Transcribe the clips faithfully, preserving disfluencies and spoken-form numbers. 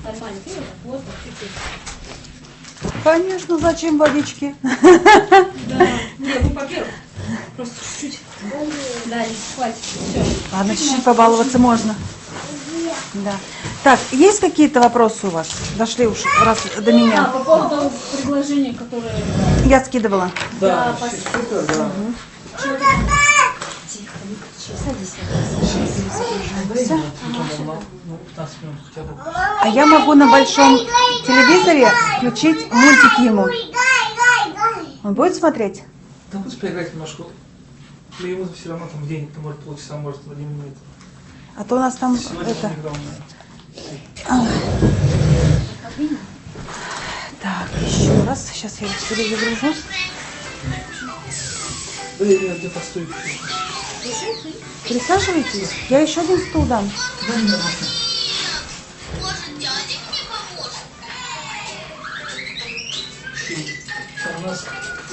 Нормально, ты вот так, чуть-чуть. Конечно, зачем водички? Да, нет, ну, во-первых, просто чуть-чуть. Да, не хватит, все. Ладно, чуть-чуть побаловаться можно. Да. Так, есть какие-то вопросы у вас? Дошли уж раз до А, меня. по поводу предложения, которое... Я скидывала. Да, Да, спасибо. супер, да. Чего ты там? Тихо, не кричи, садись. Дай мне телефон, ну, пятнадцать минут хотя бы. А я могу на большом телевизоре включить мультик ему. Он будет смотреть? Да пусть поиграть немножко. Но ему все равно там денег-то может полчаса, может один минут. А то у нас там Сегодня это... он играл, А. Так, еще раз. Сейчас я его перезагружу. да. Да я где-то стою. Присаживайтесь. Я еще один стул дам. Да, не надо. У нас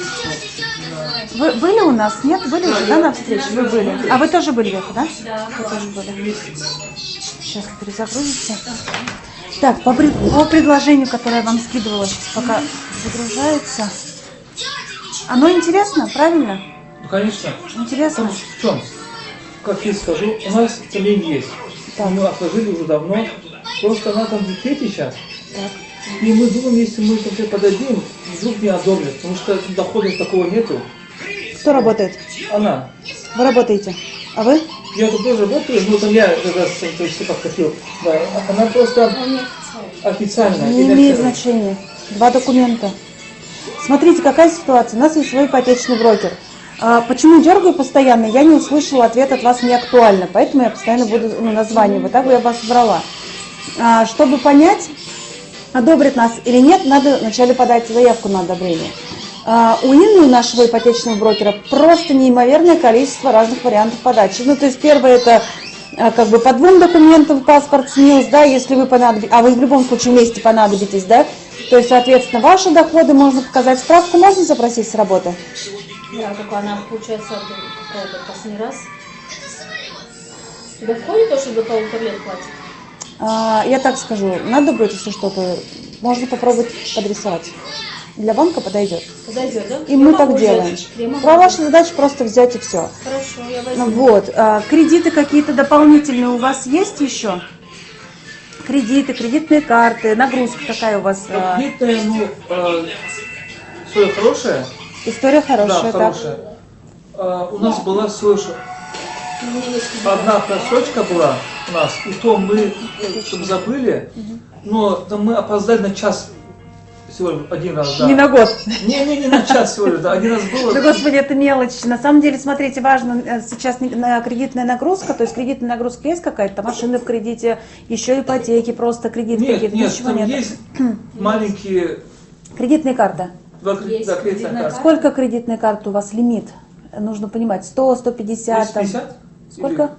Вы были у нас? Нет? Были уже, да, на встрече? Вы были. А вы тоже были, Века, да? Да. Вы тоже были. Сейчас перезагрузите. Так, по, пред- по предложению, которое я вам скидывала, сейчас пока загружается. Оно интересно, правильно? Ну, конечно. Интересно. Там в чем? Как я скажу, у нас целень есть. Так. Мы отложили уже давно. Просто она там в декрете сейчас. Так. И мы думаем, если мы это подадим, вдруг не одобрят. Потому что дохода такого нету. Кто работает? Она. Вы работаете. А вы? Я тут тоже работаю, ну там я как раз то есть, как хотел. Да. Она просто официально. Не имеет значения. Два документа. Смотрите, какая ситуация. У нас есть свой ипотечный брокер. А, почему дергаю постоянно? Я не услышала ответ от вас не актуально, поэтому я постоянно буду ну, названивать. Так бы я вас брала. А, чтобы понять, одобрят нас или нет, надо вначале подать заявку на одобрение. А, у Инны, у нашего ипотечного брокера, просто неимоверное количество разных вариантов подачи. Ну, то есть первое это а, как бы по двум документам паспорт, СНИЛС, да, если вы понадобитесь, а вы в любом случае вместе понадобитесь, да, то есть, соответственно, ваши доходы можно показать, справку можно запросить с работы? Да, только она, получается, какой-то последний раз. Тебе входит то, что до полутора лет хватит? А, я так скажу, надо будет, если что-то, можно попробовать подрисовать. Для банка подойдет. Подойдет, да? И Я мы могу так взять. делаем. Я могу Про вашу взять. задачу просто взять и все. Хорошо, я возьму. Вот. А, кредиты какие-то дополнительные у вас есть еще? Кредиты, кредитные карты, нагрузка какая у вас? а? Кредитная, ну, э, история хорошая. История хорошая, Да, так. хорошая. А, у нас была слышу, У меня есть кредит. одна просрочка была у нас, и то мы, чтобы забыли, но там мы опоздали на час всего лишь один раз, да. Не на год. Не, не, не на час всего лишь, да, один раз было. Да, господи, это мелочь. На самом деле, смотрите, важно э, сейчас не- на кредитная нагрузка, то есть кредитная нагрузка есть какая-то, машины в кредите, еще ипотеки, просто кредит Нет, какие-то, нет, ничего там нет. есть маленькие, Кредитная карта. два кредита, Есть да, кредитная кредитная карта. Сколько кредитной карты у вас лимит? Нужно понимать, сто, сто пятьдесят. там. двести пятьдесят? Сколько?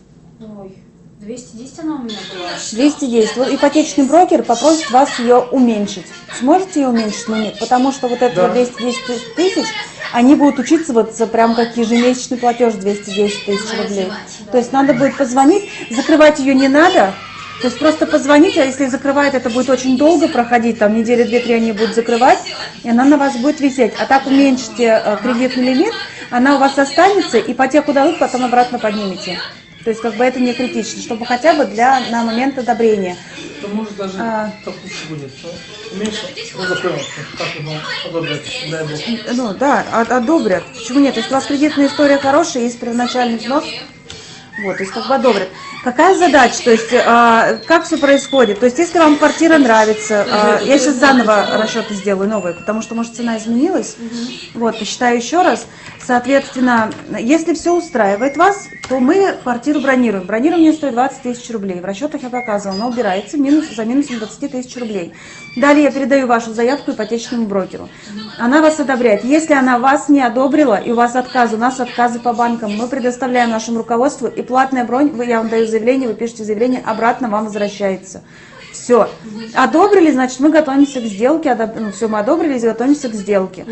Ой, двести десять она у меня была. двести десять. Вот ипотечный брокер попросит вас ее уменьшить. Сможете ее уменьшить лимит? Потому что вот это Да. вот двести десять тысяч, они будут учитываться прям как ежемесячный платеж двести десять тысяч рублей. То есть надо будет позвонить, закрывать ее не надо. То есть просто позвонить, а если закрывать, это будет очень долго проходить, там недели две-три они будут закрывать, и она на вас будет висеть. А так уменьшите э, кредитный лимит, она у вас останется, ипотеку дадут, потом обратно поднимете. То есть как бы это не критично, чтобы хотя бы для, на момент одобрения. То может даже А. так лучше будет. Ну, меньше, ну закроем, как его одобрять, дай бог. Ну да, од- одобрят. Почему нет? Если у вас кредитная история хорошая, есть первоначальный взнос, вот, то есть как бы одобрят. Какая задача? То есть а, как все происходит? То есть если вам квартира нравится, а, я сейчас заново расчеты сделаю новые, потому что, может, цена изменилась. Вот, посчитаю еще раз. Соответственно, если все устраивает вас, то мы квартиру бронируем. Бронирование стоит двадцать тысяч рублей. В расчетах я показывала, но убирается минус, за минусом двадцать тысяч рублей. Далее я передаю вашу заявку ипотечному брокеру. Она вас одобряет. Если она вас не одобрила и у вас отказ, у нас отказы по банкам, мы предоставляем нашему руководству и платная бронь, вы, я вам даю заявление, вы пишете заявление, обратно вам возвращается. Все. Одобрили, значит, мы готовимся к сделке. Одоб... Ну, все, мы одобрили, готовимся к сделке.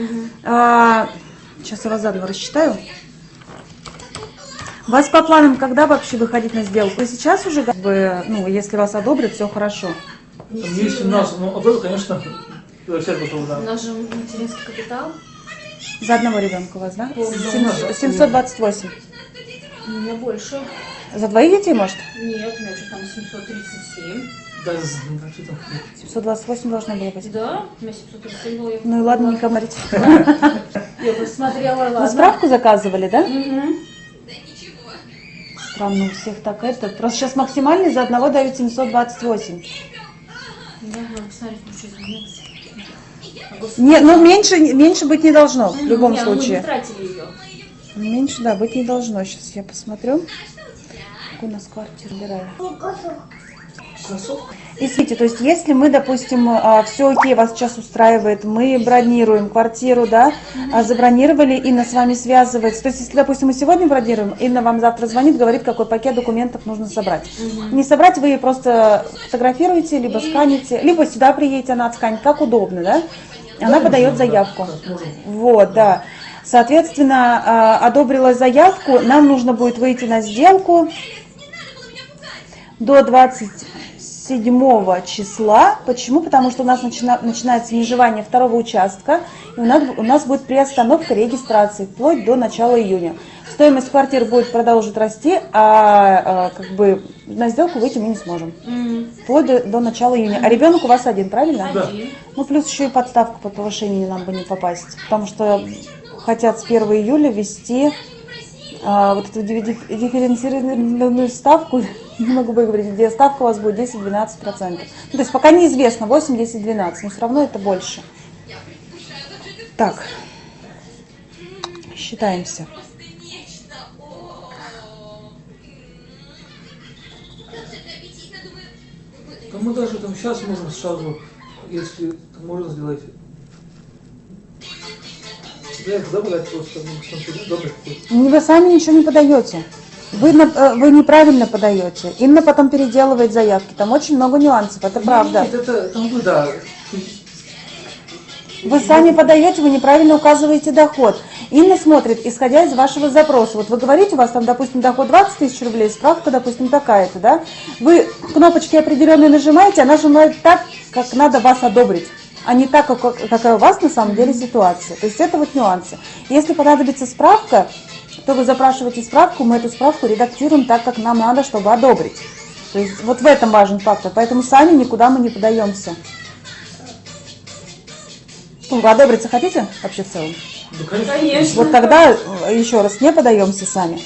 А, сейчас я вас заново рассчитаю. У вас по планам, когда вообще выходить на сделку? И сейчас уже, как бы, ну, если вас одобрят, все хорошо. Там, если у нас, ну, одобрят, конечно, все готовы, да. У нас же материнский капитал. За одного ребенка у вас, да? Полный. Семь- семьсот двадцать восемь. У меня больше. За двоих детей, может? Нет, у меня что там семьсот тридцать семь. Да, з- да, что там? семьсот двадцать восемь должно было быть. Да, у меня семьсот тридцать семь было. Я Ну и ладно, не комарите. Я посмотрела, ладно. Вы справку заказывали, да? Мгм. Странно, у всех так это. Просто сейчас максимальный за одного дают семьсот двадцать восемь. Да, надо посмотреть, может, что изменилось. А господи. Не, ну меньше, меньше быть не должно, в Мгм. любом Не, ну мы случае. не тратили ее. Меньше, да, быть не должно. Сейчас я посмотрю. Как у нас квартира убирали. Кроссовка? И смотрите, то есть если мы, допустим, все окей, вас сейчас устраивает, мы бронируем квартиру, да, а забронировали, Инна с вами связывается. То есть если, допустим, мы сегодня бронируем, Инна вам завтра звонит, говорит, какой пакет документов нужно собрать. Не собрать, вы просто фотографируете, либо сканите, либо сюда приедете, она отсканит, как удобно, да. Она Да, подает можно, заявку. да, можем. Вот, да. Соответственно, а, одобрила заявку, нам нужно будет выйти на сделку до двадцать седьмого числа. Почему? Потому что у нас начина- начинается межевание второго участка, и у нас, у нас будет приостановка регистрации вплоть до начала июня. Стоимость квартир будет продолжить расти, а, а как бы на сделку выйти мы не сможем. М. Вплоть до, до начала июня. А ребенок у вас один, правильно? Да. Один. Ну, плюс еще и подставку под повышение нам бы не попасть, потому что хотят с первого июля ввести а, вот эту ди- ди- дифференцированную ставку, не могу выговорить, где ставка у вас будет десять-двенадцать процентов. Ну, то есть пока неизвестно, восемь, десять, двенадцать, но все равно это больше. Так, считаемся. Да мы даже там сейчас можем сразу, если там можно сделать. Я их забрать просто, ну, посмотрю, добрый какой-то. Вы сами ничего не подаете. Вы, на- э, вы неправильно подаете. Инна потом переделывает заявки. Там очень много нюансов, это правда. Нет, это там вы, да. Вы сами подаете, вы неправильно указываете доход. Инна смотрит, исходя из вашего запроса. Вот вы говорите, у вас там, допустим, доход двадцать тысяч рублей, справка, допустим, такая-то, да? Вы кнопочки определенные нажимаете, она нажимает так, как надо вас одобрить, а не так, как, какая у вас на самом деле ситуация. То есть это вот нюансы. Если понадобится справка, то вы запрашиваете справку, мы эту справку редактируем так, как нам надо, чтобы одобрить. То есть вот в этом важен фактор. Поэтому сами никуда мы не подаемся. Ну, вы одобриться хотите вообще в целом? Да, конечно. Конечно. Вот тогда э, еще раз не подаемся сами.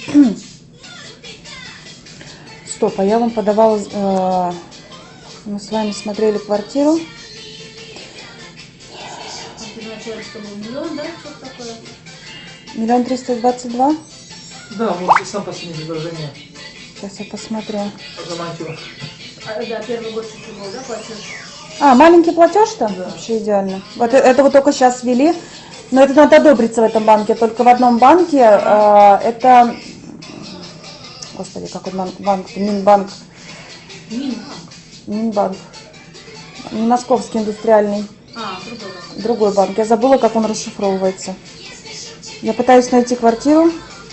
Стоп, а я вам подавала, э, мы с вами смотрели квартиру. Первоначально что был миллион, да? Что-то такое. Миллион триста двадцать два. Да, вот и сам последнее предложение Сейчас я посмотрю. заманчиво. А, да, первый год чуть был, да, платеж? А, маленький платеж-то? Да. Вообще идеально. Вот э- это вот только сейчас ввели. Но это надо одобриться в этом банке. Только в одном банке э, это... Господи, какой банк? банк Минбанк. Минбанк. Минбанк. Не Московский индустриальный. А, другой банк. Другой банк. Я забыла, как он расшифровывается. Я пытаюсь найти квартиру.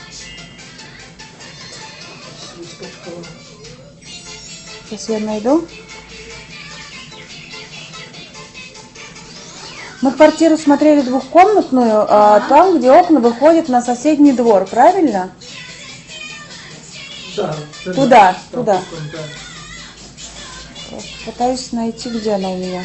Сейчас я найду. Мы квартиру смотрели двухкомнатную, а там, где окна выходят на соседний двор, правильно? Да, да, Туда, да, там туда. пустом, да. Просто пытаюсь найти, где она у меня.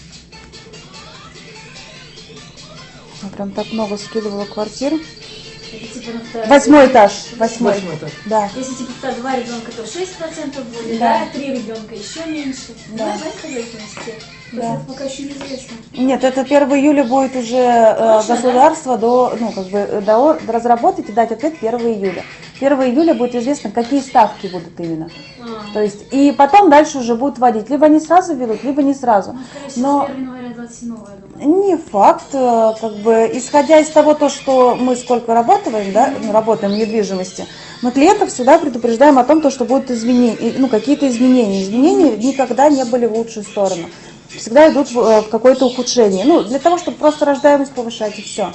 Я прям так много скидывала квартир. Это типа на второй. Восьмой этаж. Восьмой. Восьмой этаж. Да. Если типа второй- два ребенка, то шесть процентов будет, Да. да, три ребенка еще меньше. Да. Да, знаете, как зависимости? Да. Это пока еще неизвестно. Нет, это первого июля будет уже э, Точно, государство до, ну, как бы, э, до, разработать и дать ответ первого июля. первого июля будет известно, какие ставки будут именно. А. То есть, и потом дальше уже будут вводить. Либо они сразу ведут, либо не сразу. Ну, скорее всего, Но с первого января двадцать седьмого, я думаю. не факт, э, как бы, исходя из того, то, что мы сколько работаем, да, ну, работаем в недвижимости, мы клиентов всегда предупреждаем о том, то, что будут изменения, ну, какие-то изменения. Изменения никогда не были в лучшую сторону. Всегда идут в, э, в какое-то ухудшение. Ну, для того, чтобы просто рождаемость повышать, и все.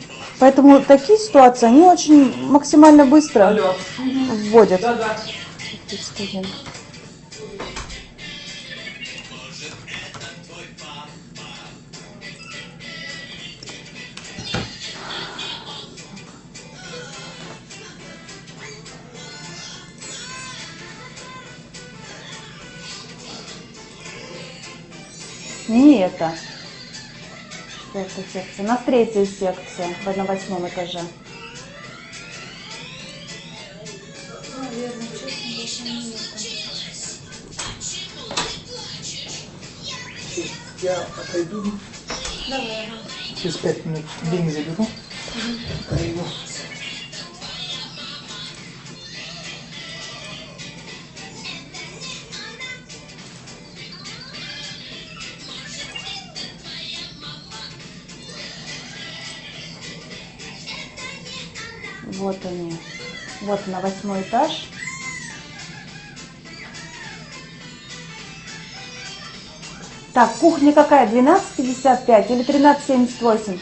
Поэтому такие ситуации, они очень максимально быстро Алло. вводят. Да, да. тридцать один. Не это. Это секция. У нас третья секция на восьмом этаже. Наверное, честно, больше не это. Я отойду. Давай, ага. Через пять минут деньги заберу. Отойду. Вот они. Вот на восьмой этаж. Так, кухня какая? двенадцать пятьдесят пять или тринадцать семьдесят восемь?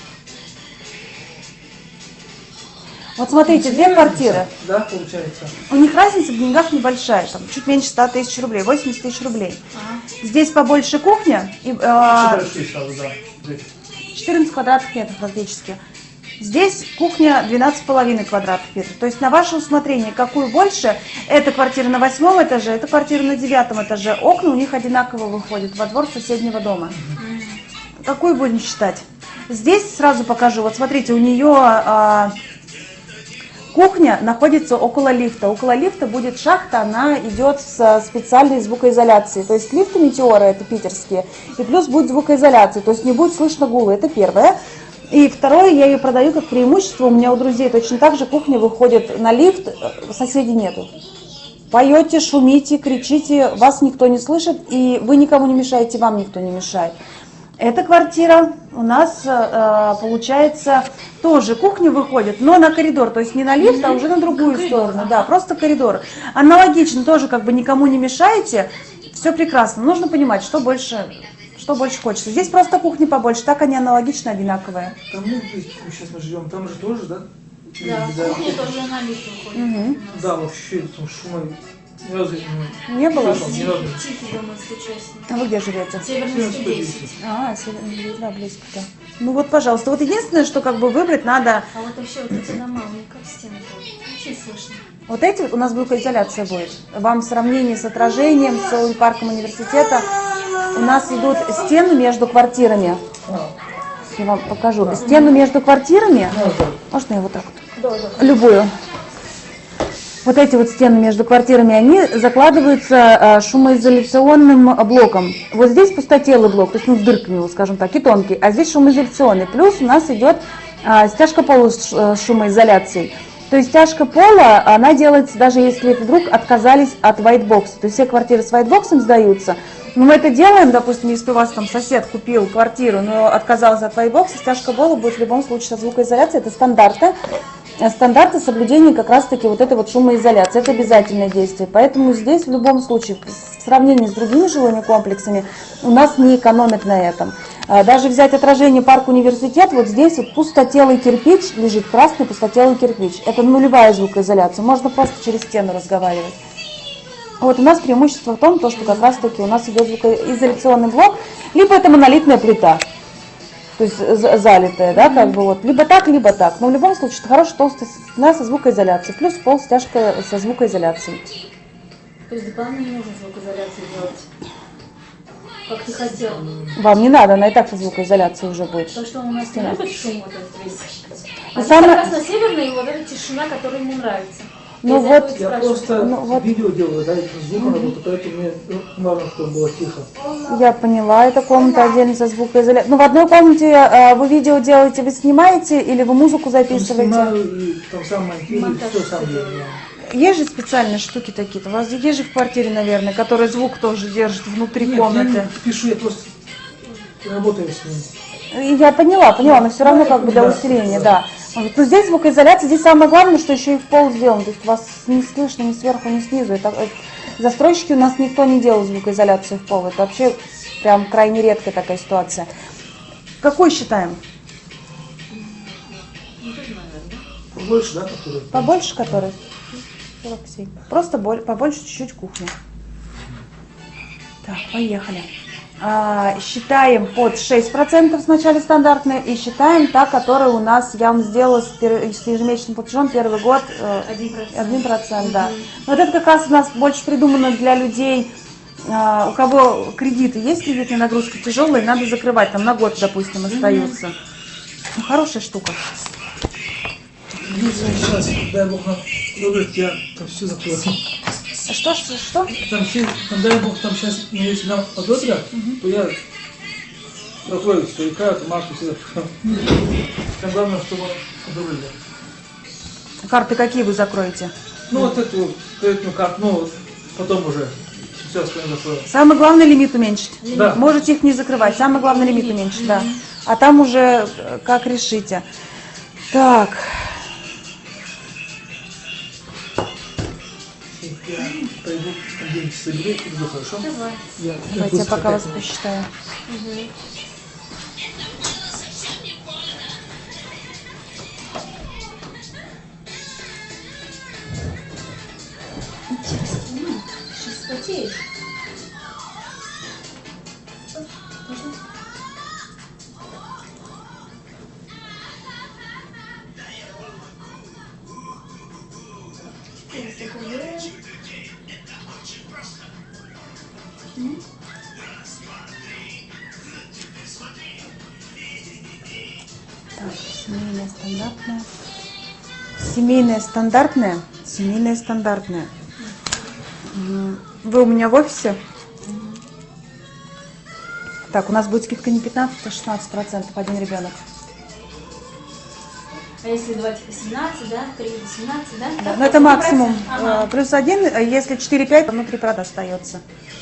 Вот смотрите, две квартиры. Да, получается. У них разница в деньгах небольшая, там чуть меньше ста тысяч рублей, восемьдесят тысяч рублей. Ага. Здесь побольше кухня, и, Еще э, большие сразу, да. Здесь. четырнадцать квадратных метров практически. Здесь кухня двенадцать с половиной квадратных метров. То есть на ваше усмотрение, какую больше. Эта квартира на восьмом этаже, эта квартира на девятом этаже. Окна у них одинаково выходят во двор соседнего дома. Какую будем считать? Здесь сразу покажу. Вот смотрите, у нее а, кухня находится около лифта. Около лифта будет шахта, она идет с специальной звукоизоляцией. То есть лифты Метеоры, это питерские, и плюс будет звукоизоляция, то есть не будет слышно гула. Это первое. И второе, я ее продаю как преимущество. У меня у друзей точно так же кухня выходит на лифт, соседей нету. Поете, шумите, кричите, вас никто не слышит, и вы никому не мешаете, вам никто не мешает. Эта квартира у нас, э, получается, тоже кухня выходит, но на коридор, то есть не на лифт, а уже на другую сторону. Да, просто коридор. Аналогично тоже как бы никому не мешаете, все прекрасно. Нужно понимать, что больше... Что больше хочется. Здесь просто кухни побольше, так они аналогично одинаковые. Там, ну, здесь, сейчас мы живем, там же тоже, да? Да, кухня тоже на лифт выходит. Угу. Да, вообще, там шума ни разу не, Не было? слышал, ни разу. Тихий дом, если честно. А вы где живете? Северный сто десять. А, северный, да, близко, да. Ну вот, пожалуйста, вот единственное, что как бы выбрать надо, А вот вообще вот эти дома, у них как стены будут. Очень слышно. вот эти вот у нас звукоизоляция будет. Вам в сравнении с отражением, с парком университета, у нас идут стены между квартирами. А, Я вам покажу. Стену между квартирами, ну, да. можно я вот так вот? Да, да. Любую. Вот эти вот стены между квартирами, они закладываются а, шумоизоляционным блоком. Вот здесь пустотелый блок, то есть ну, с дырками его, скажем так, и тонкий, а здесь шумоизоляционный. Плюс у нас идет а, стяжка пола с ш- шумоизоляцией. То есть стяжка пола, она делается, даже если вдруг отказались от whitebox. То есть все квартиры с whitebox сдаются. Но мы это делаем, допустим, если у вас там сосед купил квартиру, но отказался от whitebox, стяжка пола будет в любом случае со звукоизоляцией. Это стандарты. Стандарты соблюдения как раз-таки вот этой вот шумоизоляции. Это обязательное действие. Поэтому здесь в любом случае, в сравнении с другими жилыми комплексами, у нас не экономят на этом. Даже взять отражение парк университет, вот здесь вот пустотелый кирпич лежит, красный пустотелый кирпич. Это нулевая звукоизоляция, можно просто через стену разговаривать. Вот у нас преимущество в том, то, что как раз-таки у нас идет звукоизоляционный блок, либо это монолитная плита, то есть залитая, да, как бы вот, либо так, либо так. Но в любом случае это хорошая толстая стена со звукоизоляцией, плюс пол стяжка со звукоизоляцией. То есть дополнительно не нужно звукоизоляцию делать, как ты хотел. Вам не надо, она и так со звукоизоляцией уже будет. То, что он у нас не любит шум вот этот весь. А Ну, самое- как раз на северной вот эта тишина, которая ему нравится. Ну Из-за вот- этого и Я спрашиваю. просто Ну, вот. видео делаю, да, это звуком работаю, поэтому мне ну, важно, чтобы было тихо. Я поняла, это комната отдельно со звукоизоляцией. Ну в одной комнате э, вы видео делаете, вы снимаете или вы музыку Там записываете? снимаю и там сам монтирую, Монтаж все всё сам делаю. делаю. Есть же специальные штуки такие-то. У вас есть же в квартире, наверное, которые звук тоже держит внутри Нет, комнаты. я не пишу, я просто работаю с ним. И Я поняла, поняла, но все равно Ну, как бы для да, усиления, да. да. Вот, но здесь звукоизоляция, здесь самое главное, что еще и в пол сделано. То есть вас не слышно ни сверху, ни снизу. Это, это- застройщики у нас никто не делал звукоизоляцию в пол. Это вообще прям крайне редкая такая ситуация. Какой считаем? Больше, да, который? Побольше который? сорок семь. Просто боль, побольше чуть-чуть кухни. Так, поехали. А, считаем под шесть процентов в начале стандартная и считаем та, которая у нас, я вам сделала с, пер, с ежемесячным платежом первый год э, один процент. Да. Вот это как раз у нас больше придумано для людей, э, у кого кредиты есть, кредитная нагрузка тяжелая, надо закрывать, там на год, допустим, остаются. Ну, хорошая штука. Сейчас, дай бог нам добрать, я там все закрою. Что, что, что? Там, все, там дай бог, там сейчас, ну, если нам одобрят, угу. то я закрою старика, марку все закрою. Там главное, чтобы одобрили. Карты какие вы закроете? Ну, вот эту кредитную карту, ну, вот, потом уже все остальное закрою. Самый главный лимит уменьшить. Да. Можете их не закрывать, самый главный лимит уменьшить, да. А там уже как решите. Так. Я пойду, там деньги соберу, и буду, хорошо? Давай. Я, Давайте я пока вас посчитаю. Угу. Сейчас потеешь. Можно? Так, семейная стандартная. Семейная стандартная. Семейная стандартная. Вы у меня в офисе? Так, у нас будет скидка не пятнадцать, а шестнадцать процентов, один ребенок. А если давать семнадцать, да? три восемнадцать, да? Да, но это максимум. Ага. Плюс один, если четыре-пять, то внутри прода остается.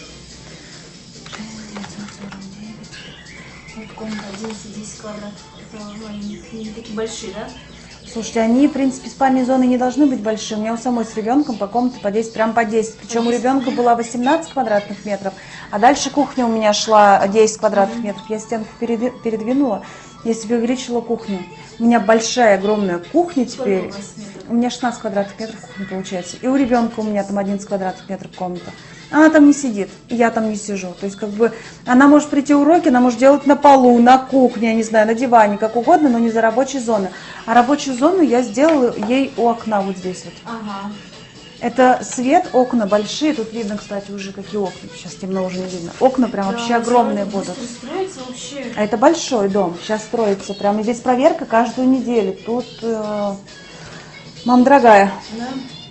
Вот комната одиннадцать десять квадратов. Это они не такие большие, да? Слушайте, они, в принципе, спальные зоны не должны быть большие. У меня у самой с ребенком по комнате по десять, прям по десять. Причем у ребенка была восемнадцать квадратных метров, а дальше кухня у меня шла десять квадратных метров. Я стенку передвинула, я себе увеличила кухню. У меня большая, огромная кухня теперь. Сколько у вас метров? У меня шестнадцать квадратных метров кухня получается. И у ребенка у меня там одиннадцать квадратных метров комната. Она там не сидит, и я там не сижу. То есть, как бы, она может прийти уроки, она может делать на полу, на кухне, я не знаю, на диване, как угодно, но не за рабочей зоной. А рабочую зону я сделала ей у окна вот здесь вот. Ага. Это свет, окна большие. Тут видно, кстати, уже какие окна. Сейчас темно уже не видно. Окна прям Да, вообще огромные будут. Строится вообще. А это большой дом. Сейчас строится. Прям и здесь проверка каждую неделю. Тут, э, мам дорогая, Да.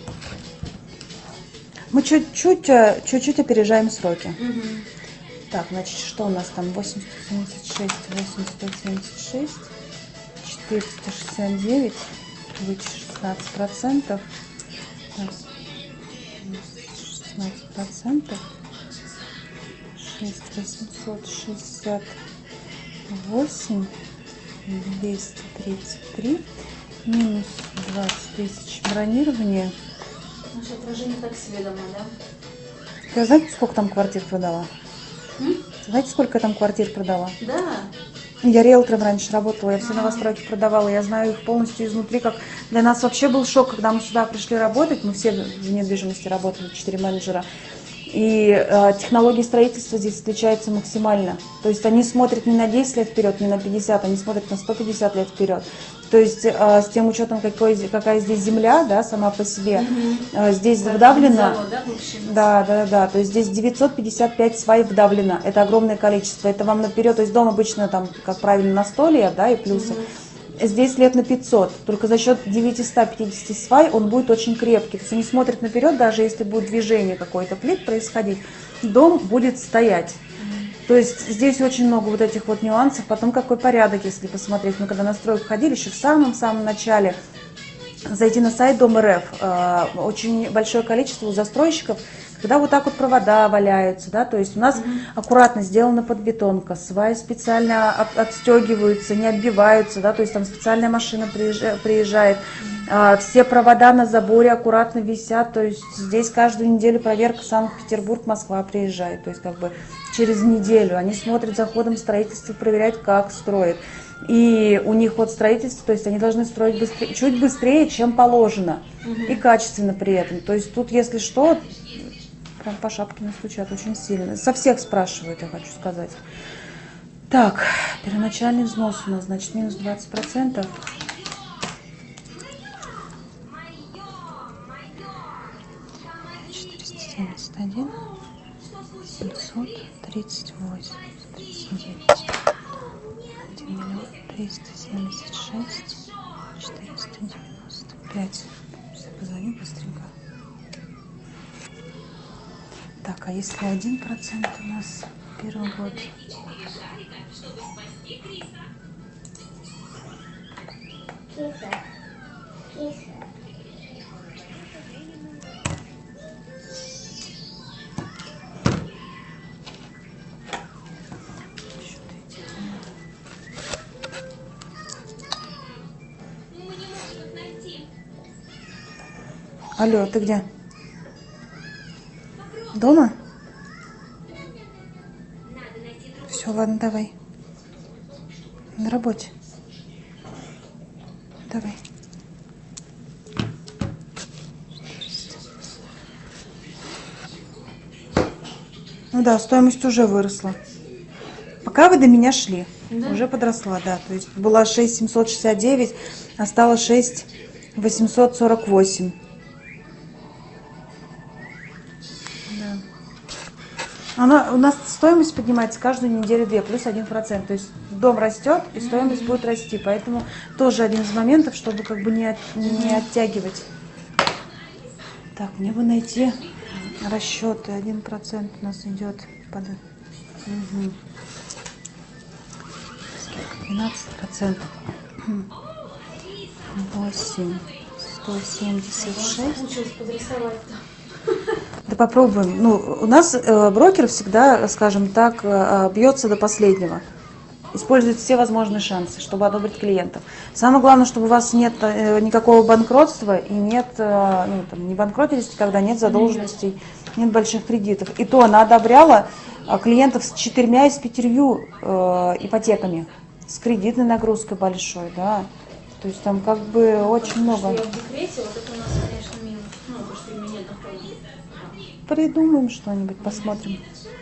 мы чуть-чуть, э, чуть-чуть опережаем сроки. Угу. Так, значит, что у нас там? восемьсот семьдесят шесть, восемьсот семьдесят шесть, четыреста шестьдесят девять, вычесть шестнадцать процентов. шестнадцать процентов. шесть восемьсот шестьдесят восемь, двести тридцать три, минус двадцать тысяч бронирования. Наше отражение так себе домой, да? Вы знаете, сколько там квартир продала? М? Знаете, сколько я там квартир продала? Да. Я риэлтором раньше работала, я все новостройки продавала, я знаю их полностью изнутри. Как для нас вообще был шок, когда мы сюда пришли работать, мы все в недвижимости работали, четыре менеджера. И э, технологии строительства здесь отличаются максимально. То есть они смотрят не на десять лет вперед, не на пятьдесят, они смотрят на сто пятьдесят лет вперед. То есть э, с тем учетом, какой, какая здесь земля, да, сама по себе, Угу. э, здесь Да, вдавлено. завод, да, бывший? Да, да, да. То есть здесь девятьсот пятьдесят пять свай вдавлено. Это огромное количество. Это вам наперед. То есть дом обычно там, как правильно, на сто лет, да, и плюсы. Угу. Здесь лет на пятьсот. Только за счет девятисот пятидесяти свай он будет очень крепкий. То есть они смотрят наперед, даже если будет движение какой-то плит происходить, дом будет стоять. То есть здесь очень много вот этих вот нюансов. Потом какой порядок, если посмотреть. Мы когда на стройку ходили, еще в самом-самом начале, зайти на сайт Дом РФ, э, очень большое количество у застройщиков, когда вот так вот провода валяются, да, то есть у нас mm-hmm. аккуратно сделана подбетонка, сваи специально от, отстегиваются, не отбиваются, да, то есть там специальная машина приезжает, приезжает. А, все провода на заборе аккуратно висят, то есть здесь каждую неделю проверка Санкт-Петербург, Москва приезжает, то есть как бы через неделю они смотрят за ходом строительства, проверяют, как строят. И у них вот строительство, то есть они должны строить быстрее, чуть быстрее, чем положено. И качественно при этом. То есть тут, если что, прям по шапке настучат очень сильно. Со всех спрашивают, я хочу сказать. Так, первоначальный взнос у нас, значит, минус двадцать процентов. четыреста семьдесят один, семьсот тридцать восемь, тридцать девять. один миллион триста семьдесят шесть, четыреста девяносто пять. Сейчас я позвоню быстренько. Так, а если один процент у нас первый год? Алло, ты где? Дома? Все, ладно, давай. На работе. Давай. Ну да, стоимость уже выросла. Пока вы до меня шли, да? Уже подросла, да. То есть была шесть тысяч семьсот шестьдесят девять, а стало шесть тысяч восемьсот сорок восемь. Да. Она, у нас стоимость поднимается каждую неделю-две, плюс один процент. То есть дом растет, и стоимость mm-hmm. будет расти. Поэтому тоже один из моментов, чтобы как бы не, от, не оттягивать. Так, мне бы найти расчеты. один процент у нас идет под... Угу. двенадцать процентов. восемь, сто семьдесят шесть. Да попробуем. Ну, у нас э, брокер всегда, скажем так, э, бьется до последнего. Использует все возможные шансы, чтобы одобрить клиентов. Самое главное, чтобы у вас нет э, никакого банкротства и нет, э, ну, там, не банкротились, когда нет задолженностей, нет больших кредитов. И то она одобряла э, клиентов с четырьмя и с пятерью э, ипотеками, с кредитной нагрузкой большой, да. То есть там как бы очень много. Я в декрете, вот это у нас, конечно, минус. Ну, то, что у меня нет дохода. Придумаем что-нибудь, посмотрим.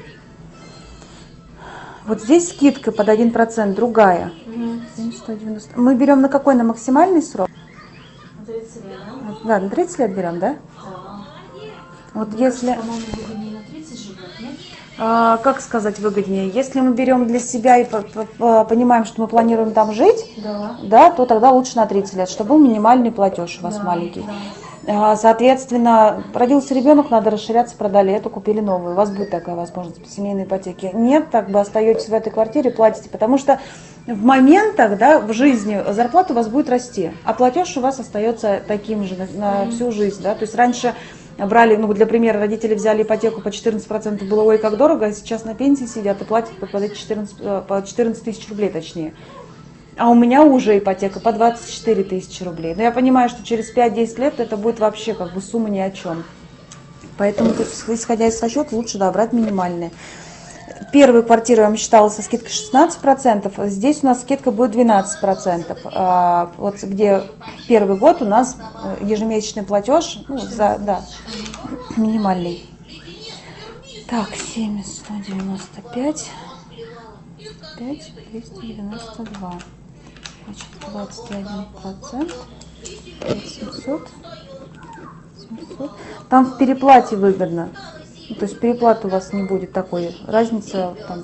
Вот здесь скидка под один процент, другая. Угу. сто девяносто. Мы берем на какой? На максимальный срок? На тридцать лет, да? Да, на тридцать лет берем, да? Да. Вот Мне если... кажется, по-моему, выгоднее на тридцать живет, нет? А, как сказать выгоднее? Если мы берем для себя и по- по- понимаем, что мы планируем там жить, Да. да, то тогда лучше на тридцать лет, чтобы был минимальный платеж у вас Да, маленький. да. А, Соответственно, родился ребенок, надо расширяться, продали эту, купили новую. У вас будет такая возможность по семейной ипотеке. Нет, так бы остаетесь в этой квартире, платите, потому что в моментах, да, в жизни зарплата у вас будет расти, а платеж у вас остается таким же на, на mm-hmm. всю жизнь, да. То есть раньше брали, ну, для примера, родители взяли ипотеку по четырнадцать процентов, было ой, как дорого, а сейчас на пенсии сидят и платят по четырнадцать, по четырнадцать тысяч рублей, точнее. А у меня уже ипотека по двадцать четыре тысячи рублей. Но я понимаю, что через пять-десять лет это будет вообще как бы сумма ни о чем. Поэтому, исходя из расчета, лучше, да, брать минимальные. Первую квартиру я вам считала со скидкой шестнадцать процентов, здесь у нас скидка будет двенадцать процентов. А, вот где первый год у нас ежемесячный платеж, ну, за, да, минимальный. Так, семь, сто девяносто пять, пять, двести девяносто два. Значит, двадцать один процент, семьсот, семьсот. Там в переплате выгодно. То есть переплаты у вас не будет такой. Разница там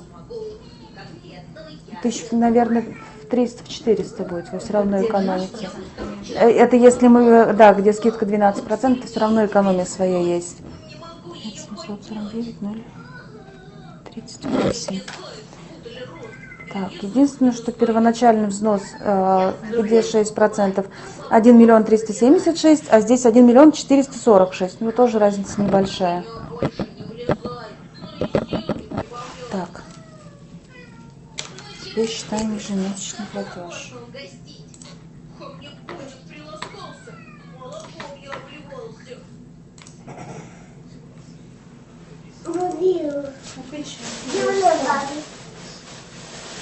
тысяч, наверное, в триста, в четыреста будет. Вы все равно экономите. Это если мы, да, где скидка двенадцать процентов, то все равно экономия своя есть. семьсот сорок девять, ноль тридцать восемь. Так, единственное, что первоначальный взнос, э, где шесть процентов, один миллион триста семьдесят шесть, а здесь один миллион четыреста сорок шесть. Ну, тоже разница небольшая. Так. Теперь считаем ежемесячный платеж.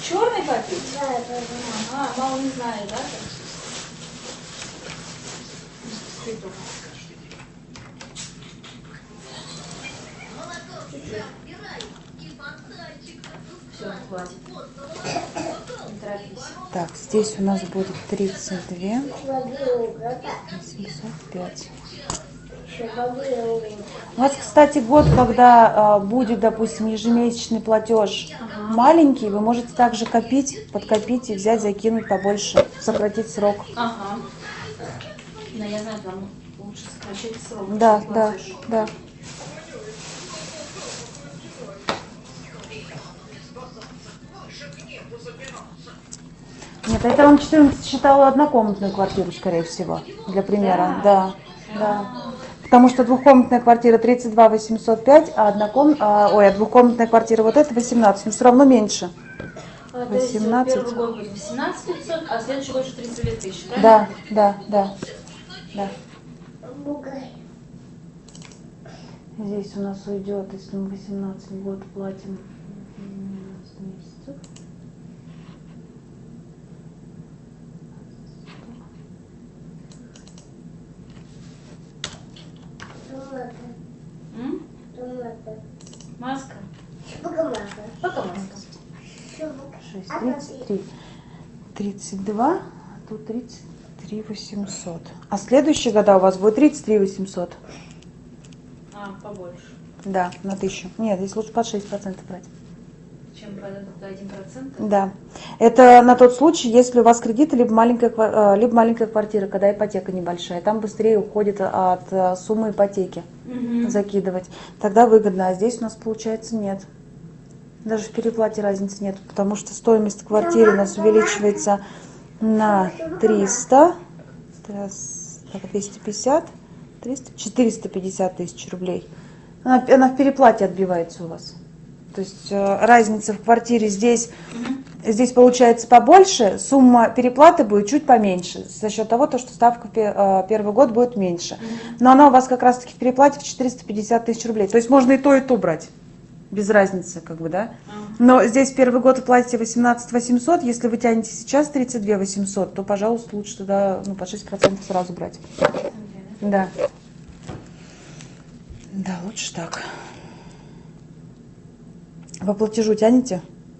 Черный попить? Ага, мало не знаю, да? Все, хватит. Не торопись. Так, здесь у нас будет тридцать два восемьсот пять. У вас, кстати, год, когда э, будет, допустим, ежемесячный платеж Ага. маленький, вы можете также копить, подкопить и взять, закинуть побольше, сократить срок. Ага. Да, я знаю, там лучше сокращать срок. Да, чем да, платеж. да. Нет, это вам четырнадцать считала однокомнатную квартиру, скорее всего, для примера. Да, да. Потому что двухкомнатная квартира тридцать два восемьсот пять, а одноком... а, ой, а двухкомнатная квартира вот эта восемнадцать, но все равно меньше. А, то есть восемнадцать. первый год будет восемнадцать тысяч, а следующий год уже тридцать две тысячи, Да, правильно? да, да, да. Здесь у нас уйдет, если мы восемнадцать год платим двенадцать месяцев. М? Маска? Пока маска. шесть, тридцать три. тридцать два, а тут тридцать три восемьсот. А следующие года у вас будет тридцать три восемьсот. А, побольше. Да, на тысячу. Нет, здесь лучше под шесть процентов брать. Чем под один процент? Да. Это на тот случай, если у вас кредиты, либо маленькая, ква- э, либо маленькая квартира, когда ипотека небольшая. Там быстрее уходит от э, суммы ипотеки Угу. закидывать. Тогда выгодно. А здесь у нас, получается, нет. Даже в переплате разницы нет, потому что стоимость квартиры у нас увеличивается на триста, двести пятьдесят, триста, четыреста пятьдесят тысяч рублей. Она, она в переплате отбивается у вас. То есть э, разница в квартире здесь, здесь получается побольше, сумма переплаты будет чуть поменьше, за счет того, то, что ставка пе- э, первый год будет меньше. Но она у вас как раз-таки в переплате в четыреста пятьдесят тысяч рублей. То есть можно и то, и то брать. Без разницы, как бы, да. Но здесь первый год вы платите восемнадцать восемьсот, если вы тянете сейчас тридцать два восемьсот, то, пожалуйста, лучше тогда ну, по шесть процентов сразу брать. Да. Да, лучше так. По платежу тянете?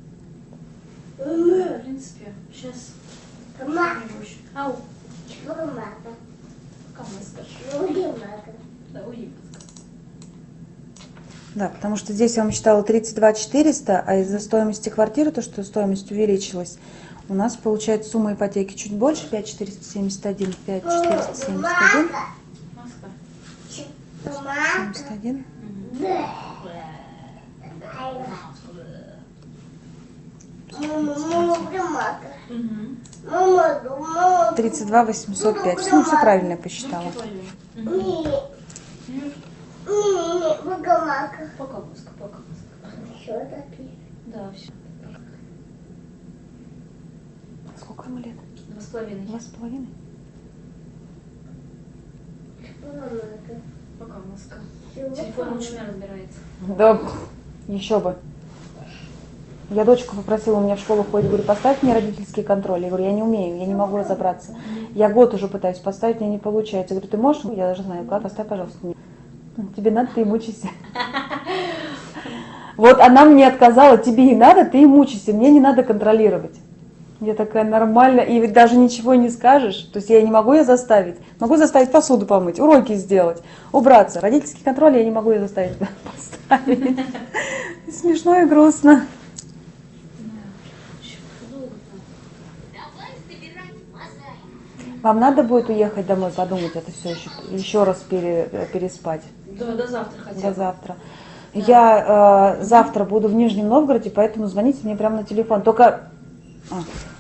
В принципе, сейчас. Ау, пока маска. Да, уйди. Да, потому что здесь я вам считала тридцать два четыреста, а из-за стоимости квартиры, то, что стоимость увеличилась, у нас получается сумма ипотеки чуть больше, пять четыреста семьдесят один, пять четыреста семьдесят один, Маска. семьдесят один. Угу. тридцать два восемьсот пять. Ну, все правильно я посчитала. Пока маска, пока маска. Да, все. Сколько ему лет? Два с половиной. Два с половиной? Пока маска. Телефон лучше меня разбирается. Да, еще бы. Я дочку попросила, у меня в школу ходит, говорю, поставь мне родительский контроль. Я говорю, я не умею, я не могу разобраться. Я год уже пытаюсь поставить, мне не получается. Я говорю, ты можешь? Я даже знаю, как, поставь, пожалуйста, мне. Тебе надо, ты и мучайся. Вот она мне отказала, тебе и надо, ты и мучайся, мне не надо контролировать. Я такая нормально, и ведь даже ничего не скажешь. То есть я не могу ее заставить. Могу заставить посуду помыть, уроки сделать, убраться. Родительский контроль я не могу ее заставить поставить. Смешно и грустно. Вам надо будет уехать домой, подумать это все еще, еще раз пере, переспать. Да, до завтра хотя До бы. завтра. Я э, завтра буду в Нижнем Новгороде, поэтому звоните мне прямо на телефон. Только... А.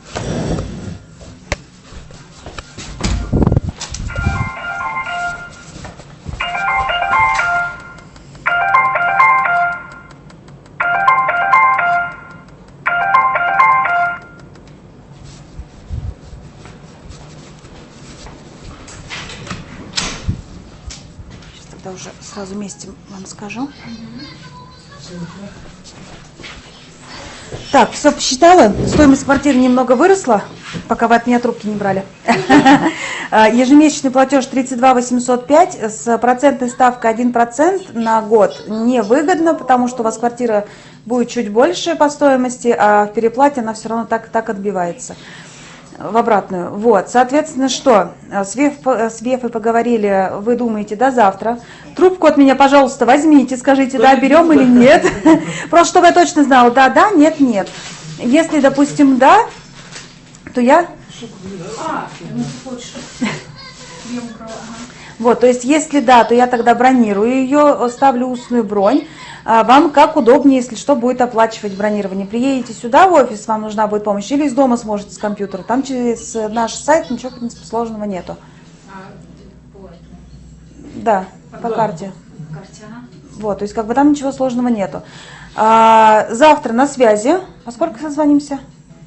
Сейчас тогда уже сразу вместе вам скажу. Так, все посчитала. Стоимость квартиры немного выросла, пока вы от меня трубки не брали. Ежемесячный платеж тридцать два восемьсот пять с процентной ставкой один процент на год невыгодно, потому что у вас квартира будет чуть больше по стоимости, а в переплате она все равно так, так отбивается в обратную. Вот, соответственно, что? С Веф- с Вефой поговорили, вы думаете, до завтра. Трубку от меня, пожалуйста, возьмите, скажите, да, берем или нет. Просто чтобы я точно знала, да, да, нет, нет. Если, допустим, да, то я... А, ну ты хочешь. Я убрала, ага. Вот, то есть, если да, то я тогда бронирую ее, ставлю устную бронь. А вам как удобнее, если что, будет оплачивать бронирование. Приедете сюда в офис, вам нужна будет помощь, или из дома сможете с компьютера. Там через наш сайт ничего, в принципе, сложного нету. А, по этому, Да, по Да. карте. карте, ага. Вот, то есть как бы там ничего сложного нету. А, завтра на связи. Во сколько созвонимся?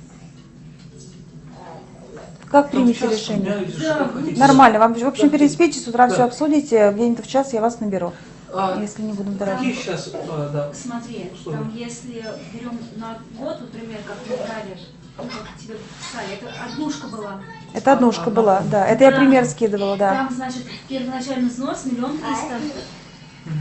Как Там примете час решение? меняете, Да, что хотите. Нормально. Вам, в общем, Да. переспите, с утра Да. все обсудите, где-нибудь в час я вас наберу, А если не будем дорогие. какие сейчас, а, да. Смотри, Что? там если берем на год, например, как мы брали, ну, как тебе писали, это однушка была. Это однушка была, да. Это я пример скидывала, да. Там, значит, первоначальный взнос миллион триста. Мгм.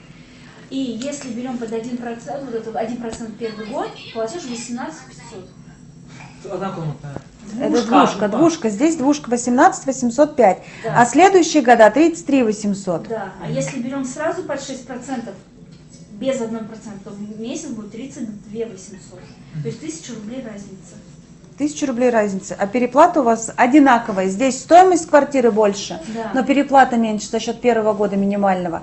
И если берем под один процент, вот это один процент первый год, платеж восемнадцать пятьсот. Однокомнатная. Это двушка, двушка. Здесь двушка восемнадцать восемьсот пять. Да. А следующие года тридцать три восемьсот. Да, а если берем сразу под шесть процентов, без одного процента, то в месяц будет тридцать два восемьсот. То есть тысяча рублей разница. Тысяча рублей разница. А переплата у вас одинаковая. Здесь стоимость квартиры больше, Да. но переплата меньше за счет первого года минимального.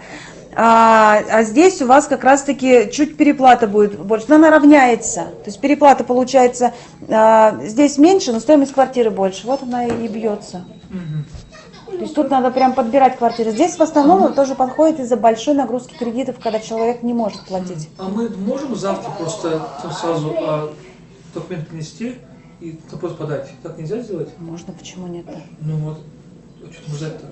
А, а здесь у вас как раз-таки чуть переплата будет больше, но она равняется. То есть переплата получается а, здесь меньше, но стоимость квартиры больше. Вот она и бьется. Мгм. То есть тут надо прям подбирать квартиры. Здесь в основном тоже подходит из-за большой нагрузки кредитов, когда человек не может платить. А мы можем завтра просто там сразу а, документ принести и запрос подать? Так нельзя сделать? Можно, почему нет? Ну вот, а что там ждать-то?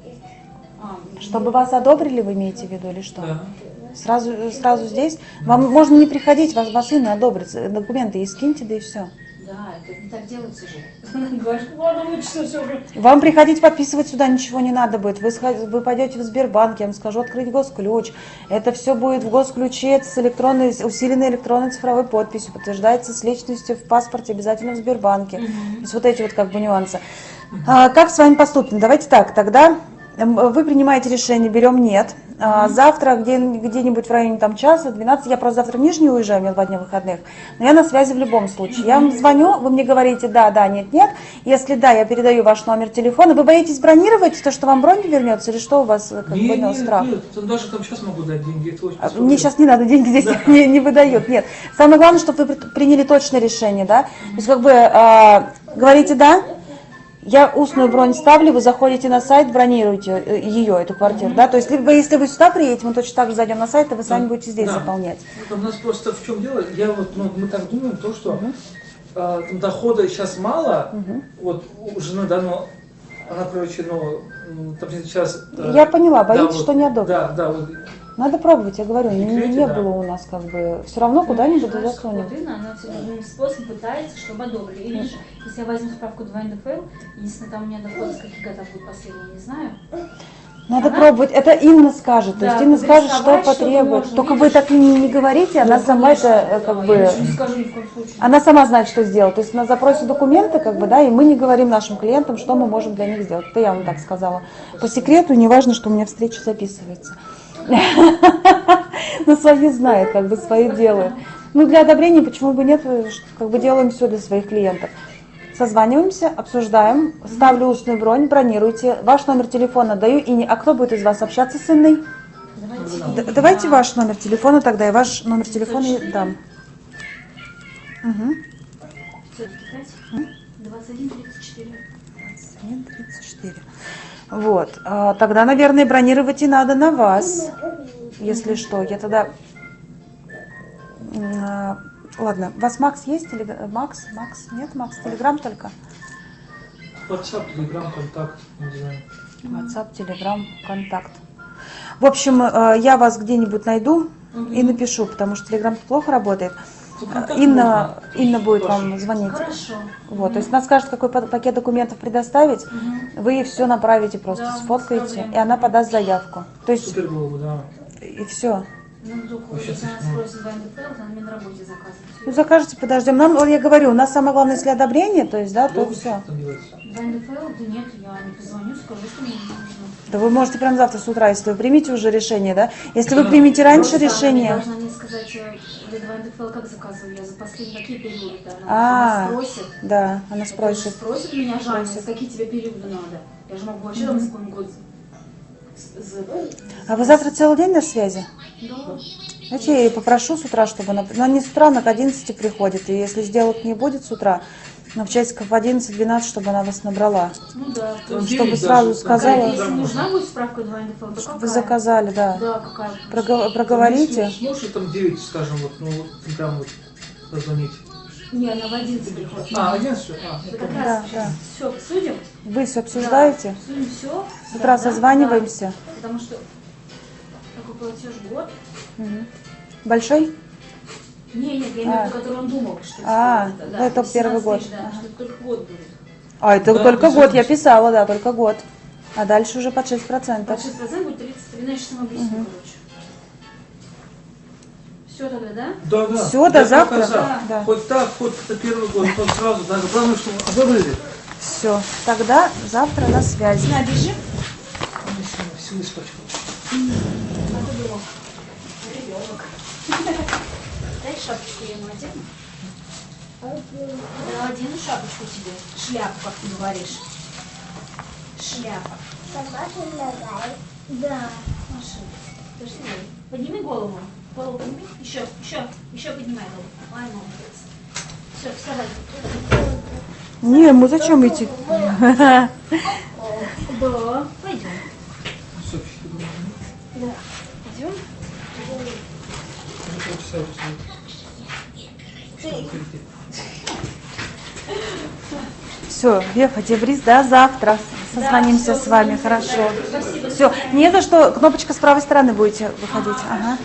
А, Чтобы вас одобрили, вы имеете в виду, или что? Да. Сразу, сразу здесь? Вам можно не приходить, вас, вас Инна одобрит. Документы и скиньте, да и все. да, это не так делается же. Говоришь, ладно, лучше все уже. Вам приходить подписывать сюда ничего не надо будет. Вы, сход- вы пойдете в Сбербанк, я вам скажу, открыть госключ. Это все будет в госключе с электронной, усиленной электронной цифровой подписью. Подтверждается с личностью в паспорте, обязательно в Сбербанке. То есть вот эти вот как бы нюансы. А, как с вами поступим? Давайте так, тогда эм, вы принимаете решение, берем нет. А, завтра где, где-нибудь в районе там часа, двенадцати, я просто завтра в Нижний уезжаю, у меня два дня выходных, но я на связи в любом случае. Я вам звоню, вы мне говорите да, да, нет, нет. Если да, я передаю ваш номер телефона. Вы боитесь бронировать, то, что вам бронь вернется, или что у вас э, как Не, бы, ну, не, страх? нет, там даже там сейчас могу дать деньги. Это очень А, без Мне проблем. сейчас не надо, деньги здесь Да. не, не выдают, нет. Самое главное, чтобы вы при- приняли точное решение, да. То есть как бы а, говорите да, я устную бронь ставлю, вы заходите на сайт, бронируете э, ее, эту квартиру, да. То есть либо если вы сюда приедете, мы точно так же зайдем на сайт, и вы сами Да. будете здесь Да. заполнять. Ну, там у нас просто в чем дело, я вот, ну, мы так думаем, то, что а, там дохода сейчас мало, вот у жены, да, но она, короче, ну, м, там сейчас... э, Я поняла, да, боитесь, вот, что не одобрят. Да, да, вот, Надо пробовать, я говорю, не, Секрете, не да. было у нас как бы, все равно куда-нибудь да Знаешь, засунем. Ирина, она всегда любым способом пытается, чтобы одобрили. Или же, если я возьму справку два эн дэ эф эл, единственное, там у меня доход с каких годов будет последний, не знаю. Надо Она- пробовать, это Инна скажет, то Да, есть Инна скажет, что подрисовать что-то потребует. можно, Только видишь? вы так и не, не говорите, она сама это э, как Да, бы... Я ничего не скажу ни в коем случае. Она сама знает, что сделать. То есть на запросе документы, как бы, да, и мы не говорим нашим клиентам, что мы можем для них сделать. Это я вам так сказала. По секрету, не важно, что у меня встреча записывается. Но свои знают, как бы свои делают. Ну, для одобрения почему бы нет, как бы делаем все для своих клиентов. Созваниваемся, обсуждаем, ставлю устную бронь, бронируйте. Ваш номер телефона даю Ине. А кто будет из вас общаться с Инной? Давайте, Д- Давайте ваш номер телефона тогда, и ваш номер телефона и дам. Угу. Все-таки пять, двадцать один, тридцать четыре. один тридцать четыре. Вот. А, тогда, наверное, бронировать и надо на вас. Если что, я тогда... м, а, ладно, у вас Макс есть? Или... Макс? Макс? Нет, Макс? Телеграм только? WhatsApp, Telegram, контакт, не знаю. WhatsApp, Телеграм, контакт. В общем, э, я вас где-нибудь найду и напишу, потому что Телеграм плохо работает. Ну, контакт Инна, Инна будет Хорошо. вам звонить. Хорошо. Вот, то есть она скажет, какой па- пакет документов предоставить, Мгм. вы ей все направите, просто Да, без сфоткаете, проблем. и она подаст заявку. То есть, Супер было бы, да. и все. Ну, только Вообще если она смешно. спросит в эн дэ эф, она мне на работе заказывает. Ну, закажете, подождем. Нам, вот я говорю, у нас самое главное, если одобрение, то есть, да, то Долго все. что там делается? В эн дэ эф, да нет, я не позвоню, скажу, что мне не нужно. Да вы можете прям завтра с утра, если вы примете уже решение, да? Если вы Да. примете раньше Просто она решение, должна мне сказать, э, вы в эн дэ эф как заказывали, я за последние какие периоды, да? Она, А. она спросит. да, она Это же спросит. Спросит меня, Жанна, Спросит. какие тебе периоды надо. Я же могу вообще там с какой год. с- с- А вы завтра целый день на связи? Да. Знаете, я ей попрошу с утра, чтобы она... Ну, не с утра, она к одиннадцати приходит, и если сделок не будет с утра, но в часиков в одиннадцать-двенадцать, чтобы она вас набрала. Ну да. Там есть Чтобы девять сразу даже, сказала. там Если там нужна будет справка в эн дэ эф, то какая? Вы заказали, да. Да, какая? Прого- Проговорите. Если сможете там девять, скажем, вот, ну, вот, прям вот позвонить. Не, она в одиннадцать приходит. А, одиннадцать? А, Это как Да, раз да. сейчас все обсудим. Вы все обсуждаете? Да, обсудим все. С утра созваниваемся. Потому что такой платеж год. Мгм. Большой? Не, нет, я имею А. в виду, который он думал, что А, это, ну, это первый семнадцать год. тысяч, да, Ага. что это только год будет. А, это Да, только без год, я разницы. писала, да, только год. А дальше уже под шесть процентов. Под шесть процентов будет тридцать три, ну я сейчас вам объясню, короче. Все тогда, да? Да, да. Всё, до Я завтра? только за. Да, да. Хоть так, хоть это первый год, хоть сразу. Даже главное, что одобрили. Все, тогда завтра на связи. На, держи. Всю испачкал. Это было. Ребенок. Дай шапочку я ему одену. Да, одену шапочку тебе. Шляпу, как ты говоришь. Шляпа. Да, Маша. Подожди. Подними голову. Голову подними. Еще, еще, еще поднимай голову. Ай, молодец. Все, вставай. Не, мы зачем идти? Да, пойдем. Сообщите, да. Да. Пойдем. Полчаса уже стоит. Все, Веха, Дебрис, до завтра. Созвонимся всё, с вами, созвонимся. хорошо. Спасибо. Все, не за что, кнопочка с правой стороны будете выходить. Ага.